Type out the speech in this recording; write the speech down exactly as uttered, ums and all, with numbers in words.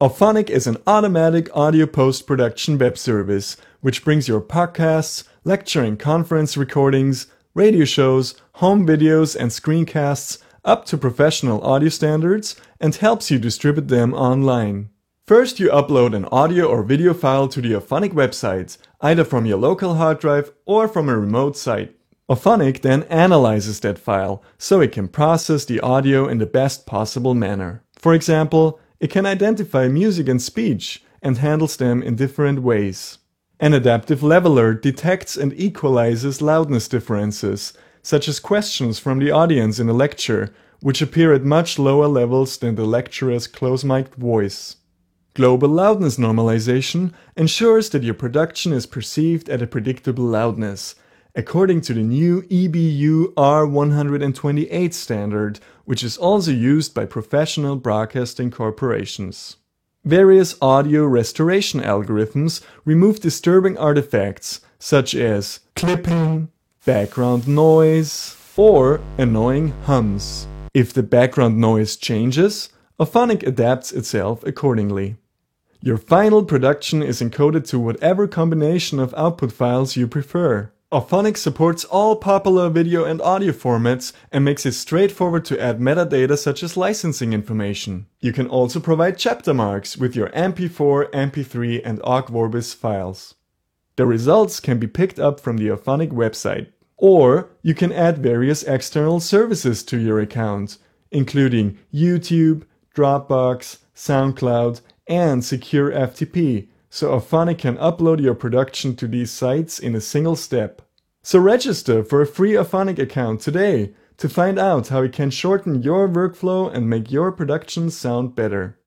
Auphonic is an automatic audio post-production web service which brings your podcasts, lecture and conference recordings, radio shows, home videos and screencasts up to professional audio standards and helps you distribute them online. First, you upload an audio or video file to the Auphonic website, either from your local hard drive or from a remote site. Auphonic then analyzes that file so it can process the audio in the best possible manner. For example, it can identify music and speech and handles them in different ways. An adaptive leveler detects and equalizes loudness differences, such as questions from the audience in a lecture, which appear at much lower levels than the lecturer's close-mic'd voice. Global loudness normalization ensures that your production is perceived at a predictable loudness, according to the new E B U R one twenty-eight standard, which is also used by professional broadcasting corporations. Various audio restoration algorithms remove disturbing artifacts, such as clipping, background noise, or annoying hums. If the background noise changes, Auphonic adapts itself accordingly. Your final production is encoded to whatever combination of output files you prefer. Auphonic supports all popular video and audio formats and makes it straightforward to add metadata such as licensing information. You can also provide chapter marks with your M P four, M P three and Ogg Vorbis files. The results can be picked up from the Auphonic website. Or you can add various external services to your account, including YouTube, Dropbox, SoundCloud, and Secure F T P, so Auphonic can upload your production to these sites in a single step. So register for a free Auphonic account today to find out how it can shorten your workflow and make your productions sound better.